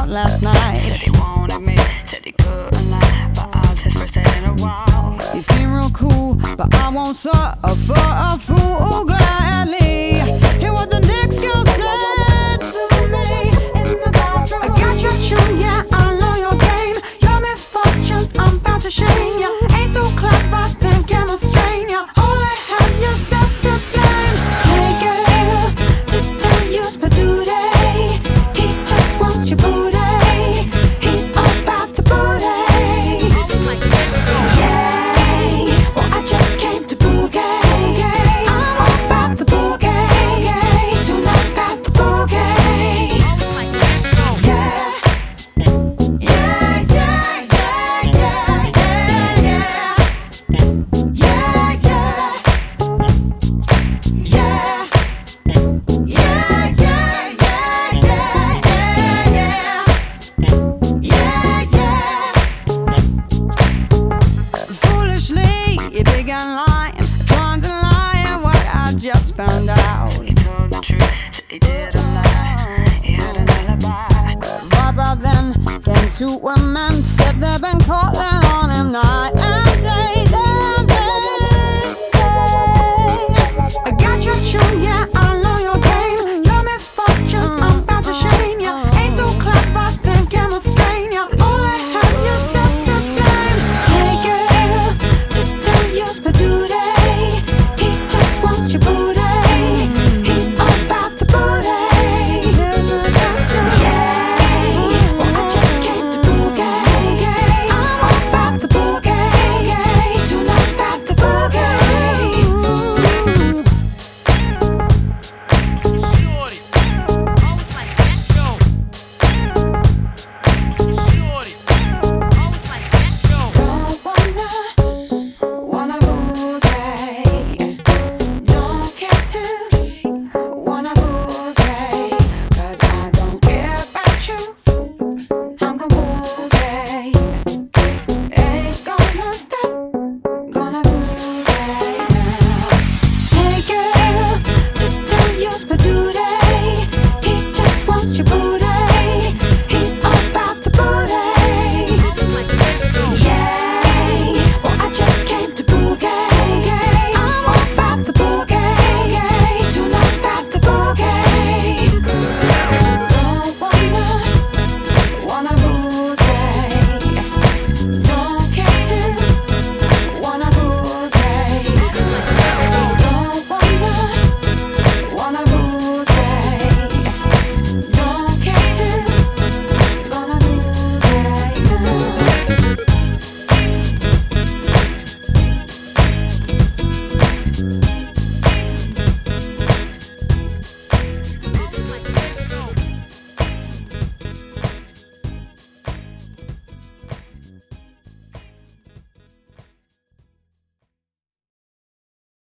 last night. Said he wanted me, said he couldn't lie, but I was his first date in a while. You seem real cool, but I won't suffer a fool gladly. Hear what the next girl said to me in the bathroom. I got your tune, yeah, I know your game. Your misfortunes, I'm bound to shame ya. Ain't too clever, think I'm a strain ya. Only have yourself to blame. Hey girl, to use my duty. He just wants your booty. He's all about the booty. Just found out he told the truth, said he didn't lie. He had an alibi. right about then came two women, said they've been calling on him night and day. Then they say, I got your tune, yeah,